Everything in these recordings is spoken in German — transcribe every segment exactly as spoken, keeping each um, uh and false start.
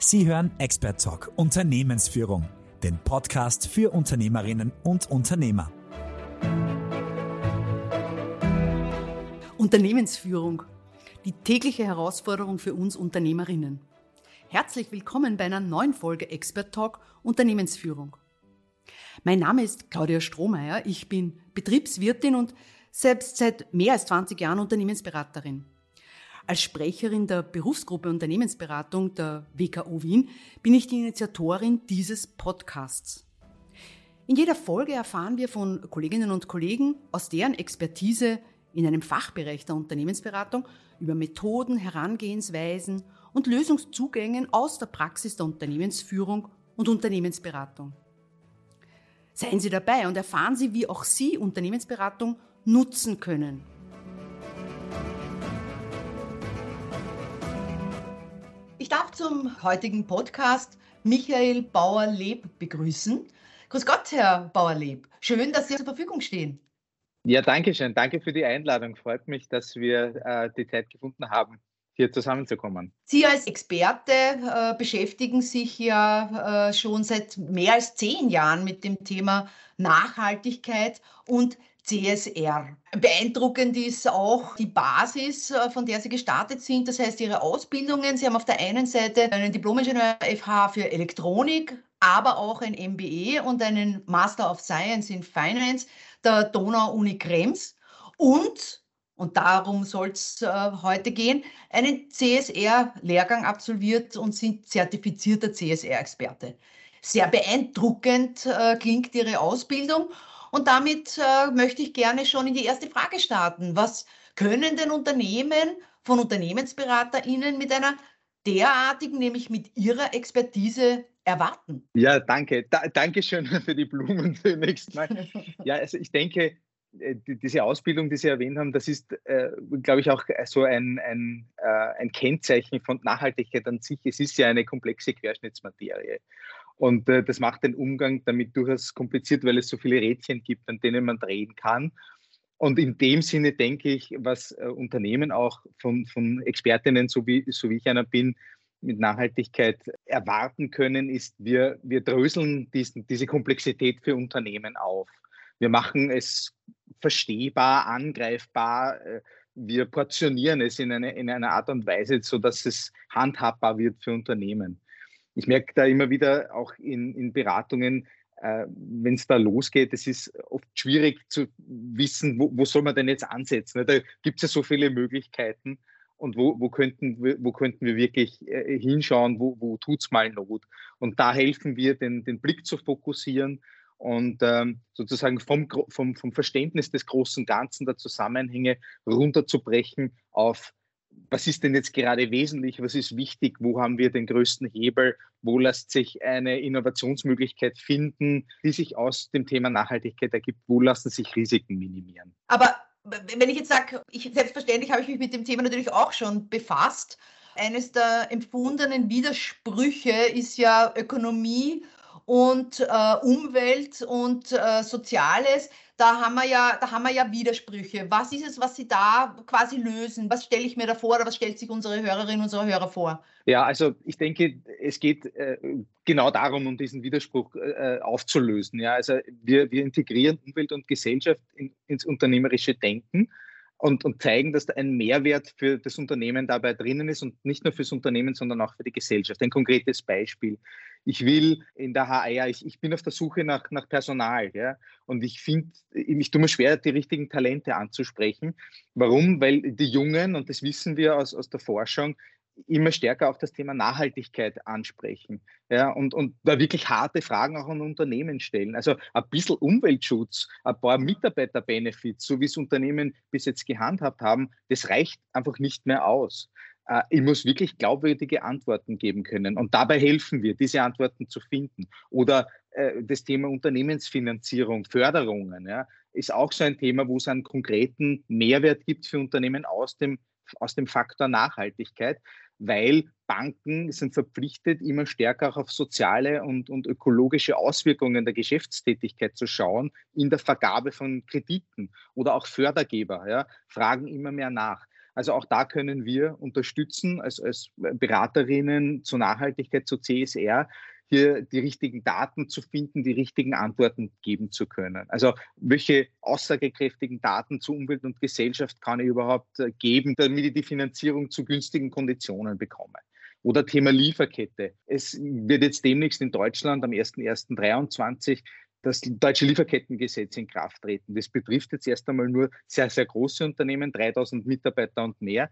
Sie hören Expert Talk Unternehmensführung, den Podcast für Unternehmerinnen und Unternehmer. Unternehmensführung, die tägliche Herausforderung für uns Unternehmerinnen. Herzlich willkommen bei einer neuen Folge Expert Talk Unternehmensführung. Mein Name ist Claudia Strohmeier, ich bin Betriebswirtin und selbst seit mehr als zwanzig Jahren Unternehmensberaterin. Als Sprecherin der Berufsgruppe Unternehmensberatung der W K O Wien bin ich die Initiatorin dieses Podcasts. In jeder Folge erfahren wir von Kolleginnen und Kollegen aus deren Expertise in einem Fachbereich der Unternehmensberatung über Methoden, Herangehensweisen und Lösungszugängen aus der Praxis der Unternehmensführung und Unternehmensberatung. Seien Sie dabei und erfahren Sie, wie auch Sie Unternehmensberatung nutzen können. Ich darf zum heutigen Podcast Michael Bauer-Leb begrüßen. Grüß Gott, Herr Bauer-Leb. Schön, dass Sie zur Verfügung stehen. Ja, danke schön. Danke für die Einladung. Freut mich, dass wir äh, die Zeit gefunden haben, hier zusammenzukommen. Sie als Experte äh, beschäftigen sich ja äh, schon seit mehr als zehn Jahren mit dem Thema Nachhaltigkeit und C S R. Beeindruckend ist auch die Basis, von der Sie gestartet sind, das heißt Ihre Ausbildungen. Sie haben auf der einen Seite einen Diplom-Ingenieur F H für Elektronik, aber auch ein M B A und einen Master of Science in Finance der Donau-Uni Krems und, und darum soll es äh, heute gehen, einen C S R-Lehrgang absolviert und sind zertifizierter C S R-Experte. Sehr beeindruckend äh, klingt Ihre Ausbildung. Und damit äh, möchte ich gerne schon in die erste Frage starten. Was können denn Unternehmen von UnternehmensberaterInnen mit einer derartigen, nämlich mit ihrer Expertise erwarten? Ja, danke. Da, danke schön für die Blumen zunächst mal. Ja, also ich denke, die, diese Ausbildung, die Sie erwähnt haben, das ist, äh, glaube ich, auch so ein, ein, äh, ein Kennzeichen von Nachhaltigkeit an sich. Es ist ja eine komplexe Querschnittsmaterie. Und äh, das macht den Umgang damit durchaus kompliziert, weil es so viele Rädchen gibt, an denen man drehen kann. Und in dem Sinne denke ich, was äh, Unternehmen auch von, von Expertinnen, so wie, so wie ich einer bin, mit Nachhaltigkeit erwarten können, ist, wir, wir dröseln diesen, diese Komplexität für Unternehmen auf. Wir machen es verstehbar, angreifbar. Äh, wir portionieren es in, eine, in einer Art und Weise, sodass es handhabbar wird für Unternehmen. Ich merke da immer wieder auch in, in Beratungen, äh, wenn es da losgeht, es ist oft schwierig zu wissen, wo, wo soll man denn jetzt ansetzen. Da gibt es ja so viele Möglichkeiten und wo, wo, könnten, wir, wo könnten wir wirklich äh, hinschauen, wo, wo tut es mal Not. Und da helfen wir, den, den Blick zu fokussieren und ähm, sozusagen vom, vom, vom Verständnis des großen Ganzen, der Zusammenhänge runterzubrechen auf: Was ist denn jetzt gerade wesentlich? Was ist wichtig? Wo haben wir den größten Hebel? Wo lässt sich eine Innovationsmöglichkeit finden, die sich aus dem Thema Nachhaltigkeit ergibt? Wo lassen sich Risiken minimieren? Aber wenn ich jetzt sage, ich, selbstverständlich habe ich mich mit dem Thema natürlich auch schon befasst. Eines der empfundenen Widersprüche ist ja Ökonomie und äh, Umwelt und äh, Soziales. Da haben wir ja, da haben wir ja Widersprüche. Was ist es, was Sie da quasi lösen? Was stelle ich mir da vor oder was stellt sich unsere Hörerinnen und unsere Hörer vor? Ja, also ich denke, es geht äh, genau darum, um diesen Widerspruch äh, aufzulösen. Ja, also wir, wir integrieren Umwelt und Gesellschaft in, ins unternehmerische Denken und, und zeigen, dass da ein Mehrwert für das Unternehmen dabei drinnen ist und nicht nur fürs Unternehmen, sondern auch für die Gesellschaft. Ein konkretes Beispiel. Ich will in der H R, ich, ich bin auf der Suche nach, nach Personal, ja, und ich finde, ich tue mir schwer, die richtigen Talente anzusprechen. Warum? Weil die Jungen, und das wissen wir aus, aus der Forschung, immer stärker auch das Thema Nachhaltigkeit ansprechen, ja, und, und da wirklich harte Fragen auch an Unternehmen stellen. Also ein bisschen Umweltschutz, ein paar Mitarbeiterbenefits, so wie es Unternehmen bis jetzt gehandhabt haben, das reicht einfach nicht mehr aus. Äh, ich muss wirklich glaubwürdige Antworten geben können und dabei helfen wir, diese Antworten zu finden. Oder äh, das Thema Unternehmensfinanzierung, Förderungen, ja, ist auch so ein Thema, wo es einen konkreten Mehrwert gibt für Unternehmen aus dem aus dem Faktor Nachhaltigkeit, weil Banken sind verpflichtet, immer stärker auch auf soziale und, und ökologische Auswirkungen der Geschäftstätigkeit zu schauen in der Vergabe von Krediten oder auch Fördergeber, ja, fragen immer mehr nach. Also auch da können wir unterstützen als, als Beraterinnen zur Nachhaltigkeit, zu C S R, hier die richtigen Daten zu finden, die richtigen Antworten geben zu können. Also welche aussagekräftigen Daten zu Umwelt und Gesellschaft kann ich überhaupt geben, damit ich die Finanzierung zu günstigen Konditionen bekomme? Oder Thema Lieferkette. Es wird jetzt demnächst in Deutschland am erster erster dreiundzwanzig das deutsche Lieferkettengesetz in Kraft treten. Das betrifft jetzt erst einmal nur sehr, sehr große Unternehmen, dreitausend Mitarbeiter und mehr.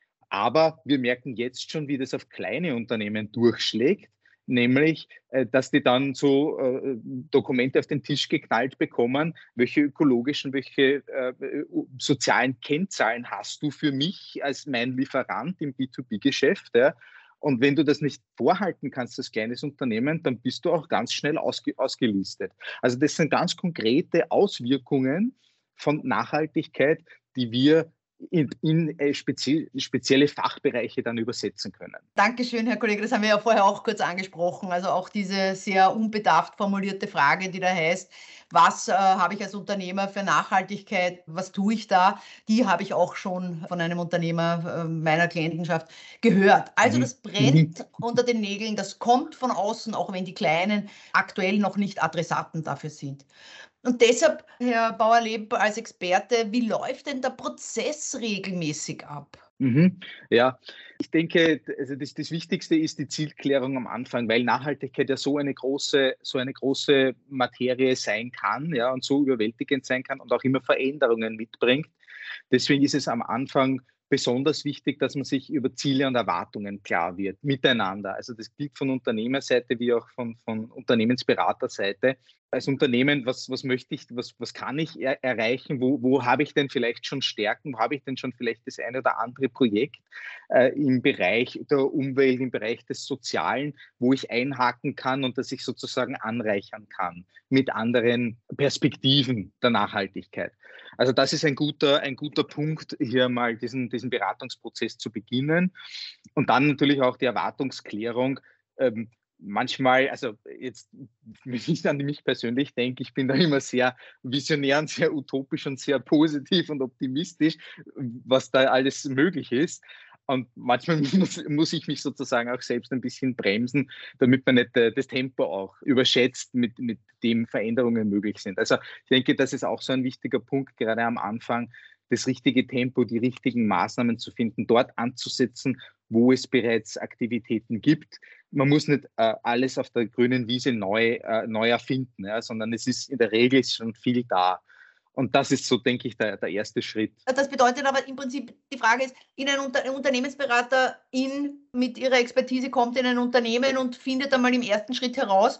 Aber wir merken jetzt schon, wie das auf kleine Unternehmen durchschlägt, nämlich, dass die dann so äh, Dokumente auf den Tisch geknallt bekommen, welche ökologischen, welche äh, sozialen Kennzahlen hast du für mich als mein Lieferant im B zwei B-Geschäft, ja? Und wenn du das nicht vorhalten kannst als kleines Unternehmen, dann bist du auch ganz schnell ausge, ausgelistet. Also das sind ganz konkrete Auswirkungen von Nachhaltigkeit, die wir in, in äh, spezie spezielle Fachbereiche dann übersetzen können. Dankeschön, Herr Kollege. Das haben wir ja vorher auch kurz angesprochen. Also auch diese sehr unbedarft formulierte Frage, die da heißt, was äh, habe ich als Unternehmer für Nachhaltigkeit, was tue ich da? Die habe ich auch schon von einem Unternehmer äh, meiner Klientenschaft gehört. Also das brennt mhm. unter den Nägeln, das kommt von außen, auch wenn die Kleinen aktuell noch nicht Adressaten dafür sind. Und deshalb, Herr Bauer-Leb, als Experte, wie läuft denn der Prozess regelmäßig ab? Mhm. Ja, ich denke, also das, das Wichtigste ist die Zielklärung am Anfang, weil Nachhaltigkeit ja so eine große, so eine große Materie sein kann, ja, und so überwältigend sein kann und auch immer Veränderungen mitbringt. Deswegen ist es am Anfang besonders wichtig, dass man sich über Ziele und Erwartungen klar wird, miteinander. Also das gilt von Unternehmerseite wie auch von, von Unternehmensberaterseite. Als Unternehmen, was, was möchte ich, was, was kann ich er erreichen, wo, wo habe ich denn vielleicht schon Stärken, wo habe ich denn schon vielleicht das eine oder andere Projekt äh, im Bereich der Umwelt, im Bereich des Sozialen, wo ich einhaken kann und das ich sozusagen anreichern kann mit anderen Perspektiven der Nachhaltigkeit. Also das ist ein guter, ein guter Punkt, hier mal diesen, diesen Beratungsprozess zu beginnen. Und dann natürlich auch die Erwartungsklärung. Ähm, manchmal, also jetzt, wenn ich an mich persönlich denke, ich bin da immer sehr visionär und sehr utopisch und sehr positiv und optimistisch, was da alles möglich ist. Und manchmal muss, muss ich mich sozusagen auch selbst ein bisschen bremsen, damit man nicht äh, das Tempo auch überschätzt, mit, mit dem Veränderungen möglich sind. Also ich denke, das ist auch so ein wichtiger Punkt, gerade am Anfang, das richtige Tempo, die richtigen Maßnahmen zu finden, dort anzusetzen, wo es bereits Aktivitäten gibt. Man muss nicht äh, alles auf der grünen Wiese neu, äh, neu erfinden, ja, sondern es ist in der Regel schon viel da. Und das ist so, denke ich, der, der erste Schritt. Das bedeutet aber im Prinzip, die Frage ist, in ein, Unter ein Unternehmensberater in, mit ihrer Expertise kommt in ein Unternehmen und findet einmal im ersten Schritt heraus,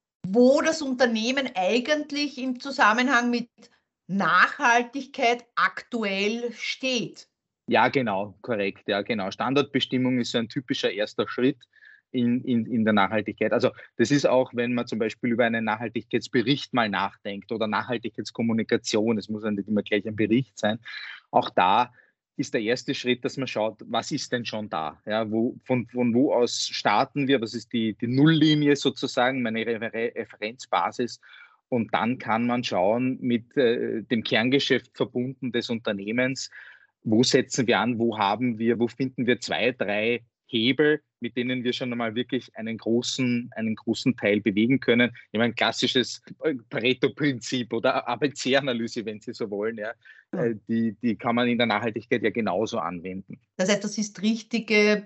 wo das Unternehmen eigentlich im Zusammenhang mit Nachhaltigkeit aktuell steht. Ja, genau, korrekt. Ja, genau. Standortbestimmung ist so ein typischer erster Schritt in, in, in der Nachhaltigkeit. Also das ist auch, wenn man zum Beispiel über einen Nachhaltigkeitsbericht mal nachdenkt oder Nachhaltigkeitskommunikation, es muss ja nicht immer gleich ein Bericht sein, auch da ist der erste Schritt, dass man schaut, was ist denn schon da? Ja, wo, von, von wo aus starten wir? Was ist die, die Nulllinie sozusagen, meine Refer Referenzbasis? Und dann kann man schauen, mit äh, dem Kerngeschäft verbunden des Unternehmens, wo setzen wir an, wo haben wir, wo finden wir zwei, drei Hebel, mit denen wir schon einmal wirklich einen großen, einen großen Teil bewegen können. Ich meine, klassisches Pareto-Prinzip oder A B C-Analyse, wenn Sie so wollen, ja, die, die kann man in der Nachhaltigkeit ja genauso anwenden. Das heißt, das ist richtige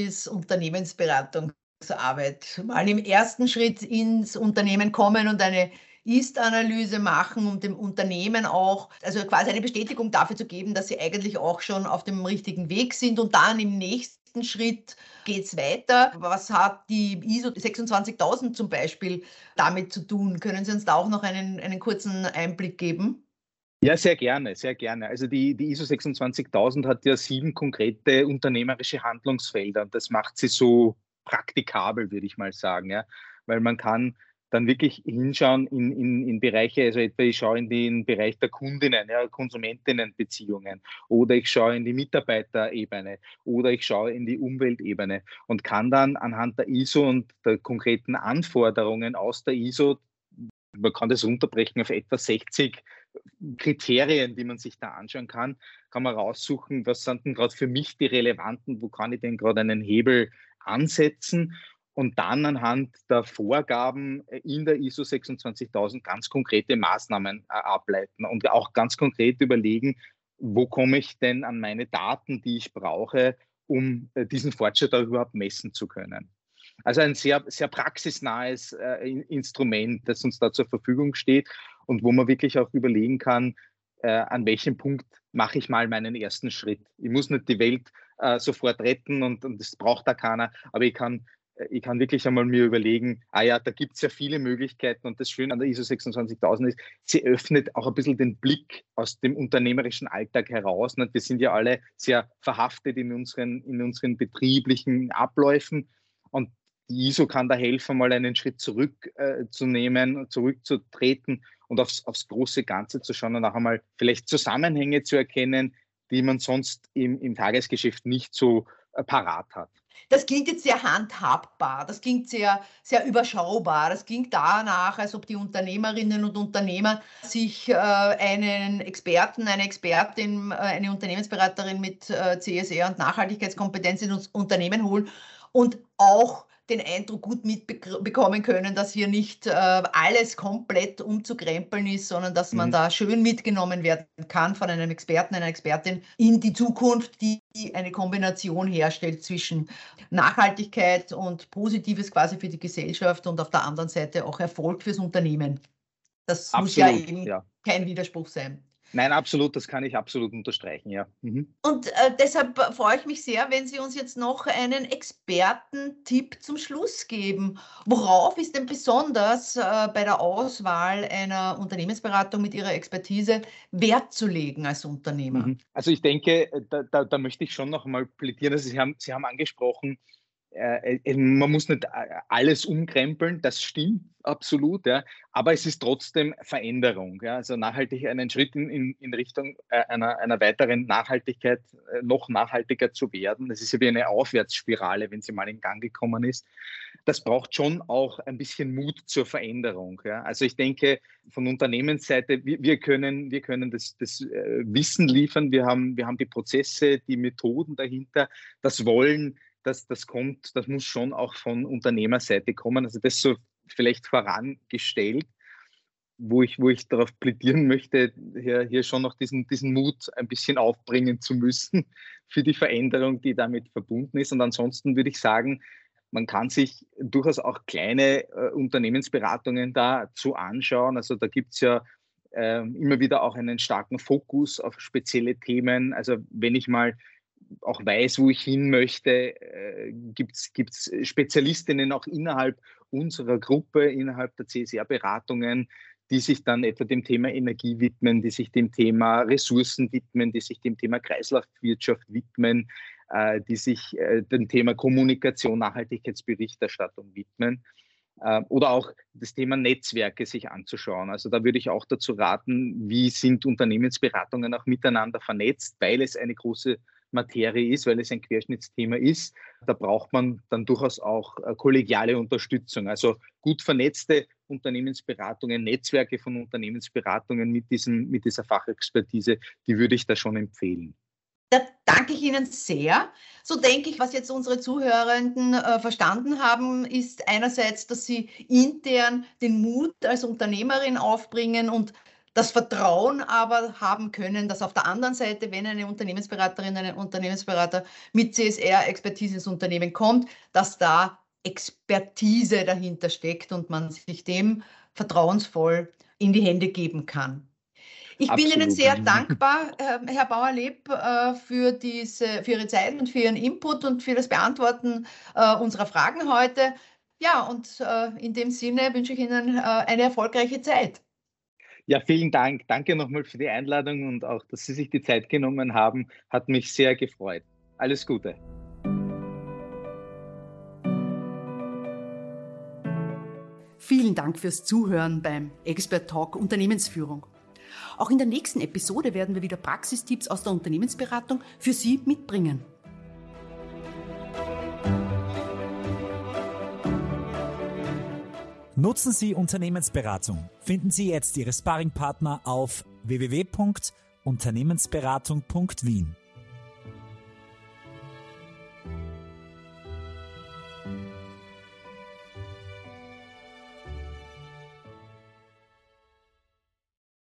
Basis-Unternehmensberatungsarbeit. Mal im ersten Schritt ins Unternehmen kommen und eine Ist-Analyse machen, um dem Unternehmen auch, also quasi eine Bestätigung dafür zu geben, dass sie eigentlich auch schon auf dem richtigen Weg sind, und dann im nächsten Schritt geht es weiter. Was hat die I S O sechsundzwanzigtausend zum Beispiel damit zu tun? Können Sie uns da auch noch einen, einen kurzen Einblick geben? Ja, sehr gerne, sehr gerne. Also die, die I S O sechsundzwanzigtausend hat ja sieben konkrete unternehmerische Handlungsfelder, und das macht sie so praktikabel, würde ich mal sagen, ja, weil man kann dann wirklich hinschauen in, in, in Bereiche, also etwa ich schaue in den Bereich der Kundinnen, ja, Konsumentinnenbeziehungen, oder ich schaue in die Mitarbeiterebene, oder ich schaue in die Umweltebene und kann dann anhand der I S O und der konkreten Anforderungen aus der I S O, man kann das runterbrechen auf etwa sechzig Kriterien, die man sich da anschauen kann, kann man raussuchen, was sind denn gerade für mich die relevanten, wo kann ich denn gerade einen Hebel ansetzen und dann anhand der Vorgaben in der I S O sechsundzwanzigtausend ganz konkrete Maßnahmen äh, ableiten und auch ganz konkret überlegen, wo komme ich denn an meine Daten, die ich brauche, um äh, diesen Fortschritt auch überhaupt messen zu können. Also ein sehr, sehr praxisnahes äh, Instrument, das uns da zur Verfügung steht und wo man wirklich auch überlegen kann, äh, an welchem Punkt mache ich mal meinen ersten Schritt. Ich muss nicht die Welt äh, sofort retten und, und das braucht da keiner, aber ich kann, ich kann wirklich einmal mir überlegen, ah ja, da gibt es ja viele Möglichkeiten und das Schöne an der I S O sechsundzwanzigtausend ist, sie öffnet auch ein bisschen den Blick aus dem unternehmerischen Alltag heraus. Nicht? Wir sind ja alle sehr verhaftet in unseren, in unseren betrieblichen Abläufen und die I S O kann da helfen, mal einen Schritt zurückzunehmen, äh, zurückzutreten und aufs, aufs große Ganze zu schauen und auch einmal vielleicht Zusammenhänge zu erkennen, die man sonst im, im Tagesgeschäft nicht so äh, parat hat. Das klingt jetzt sehr handhabbar, das klingt sehr, sehr überschaubar. Das klingt danach, als ob die Unternehmerinnen und Unternehmer sich äh, einen Experten, eine Expertin, äh, eine Unternehmensberaterin mit äh, C S R und Nachhaltigkeitskompetenz in uns Unternehmen holen und auch den Eindruck gut mitbekommen können, dass hier nicht äh, alles komplett umzukrempeln ist, sondern dass man mhm. da schön mitgenommen werden kann von einem Experten, einer Expertin in die Zukunft, die eine Kombination herstellt zwischen Nachhaltigkeit und Positives quasi für die Gesellschaft und auf der anderen Seite auch Erfolg fürs Unternehmen. Das Absolut, muss ja eben ja. kein Widerspruch sein. Nein, absolut, das kann ich absolut unterstreichen, ja. Mhm. Und äh, deshalb freue ich mich sehr, wenn Sie uns jetzt noch einen Expertentipp zum Schluss geben. Worauf ist denn besonders äh, bei der Auswahl einer Unternehmensberatung mit Ihrer Expertise Wert zu legen als Unternehmer? Mhm. Also ich denke, da, da, da möchte ich schon noch mal plädieren. Also Sie haben, Sie haben angesprochen, äh, man muss nicht alles umkrempeln, das stimmt absolut, ja, aber es ist trotzdem Veränderung. Ja, also nachhaltig einen Schritt in, in, in Richtung äh, einer, einer weiteren Nachhaltigkeit, äh, noch nachhaltiger zu werden. Das ist ja wie eine Aufwärtsspirale, wenn sie mal in Gang gekommen ist. Das braucht schon auch ein bisschen Mut zur Veränderung. Ja. Also ich denke, von Unternehmensseite, wir, wir können, wir können das, das äh, Wissen liefern, wir haben, wir haben die Prozesse, die Methoden dahinter, das Wollen. Das, das kommt, das muss schon auch von Unternehmerseite kommen. Also das so vielleicht vorangestellt, wo ich, wo ich darauf plädieren möchte, hier, hier schon noch diesen, diesen Mut ein bisschen aufbringen zu müssen für die Veränderung, die damit verbunden ist. Und ansonsten würde ich sagen, man kann sich durchaus auch kleine äh, Unternehmensberatungen dazu anschauen. Also da gibt es ja äh, immer wieder auch einen starken Fokus auf spezielle Themen. Also wenn ich mal auch weiß, wo ich hin möchte, äh, gibt es Spezialistinnen auch innerhalb unserer Gruppe, innerhalb der C S R-Beratungen, die sich dann etwa dem Thema Energie widmen, die sich dem Thema Ressourcen widmen, die sich dem Thema Kreislaufwirtschaft widmen, äh, die sich äh, dem Thema Kommunikation, Nachhaltigkeitsberichterstattung widmen. Äh, oder auch das Thema Netzwerke sich anzuschauen. Also da würde ich auch dazu raten, wie sind Unternehmensberatungen auch miteinander vernetzt, weil es eine große Materie ist, weil es ein Querschnittsthema ist. Da braucht man dann durchaus auch äh, kollegiale Unterstützung. Also gut vernetzte Unternehmensberatungen, Netzwerke von Unternehmensberatungen mit, diesem, mit dieser Fachexpertise, die würde ich da schon empfehlen. Da danke ich Ihnen sehr. So denke ich, was jetzt unsere Zuhörenden äh, verstanden haben, ist einerseits, dass sie intern den Mut als Unternehmerin aufbringen und das Vertrauen aber haben können, dass auf der anderen Seite, wenn eine Unternehmensberaterin, ein Unternehmensberater mit C S R-Expertise ins Unternehmen kommt, dass da Expertise dahinter steckt und man sich dem vertrauensvoll in die Hände geben kann. Ich Absolut. bin Ihnen sehr dankbar, Herr Bauerleb, für, diese, für Ihre Zeit und für Ihren Input und für das Beantworten unserer Fragen heute. Ja, und in dem Sinne wünsche ich Ihnen eine erfolgreiche Zeit. Ja, vielen Dank. Danke nochmal für die Einladung und auch, dass Sie sich die Zeit genommen haben. Hat mich sehr gefreut. Alles Gute. Vielen Dank fürs Zuhören beim Expert Talk Unternehmensführung. Auch in der nächsten Episode werden wir wieder Praxistipps aus der Unternehmensberatung für Sie mitbringen. Nutzen Sie Unternehmensberatung. Finden Sie jetzt Ihre Sparringpartner auf w w w punkt unternehmensberatung punkt wien.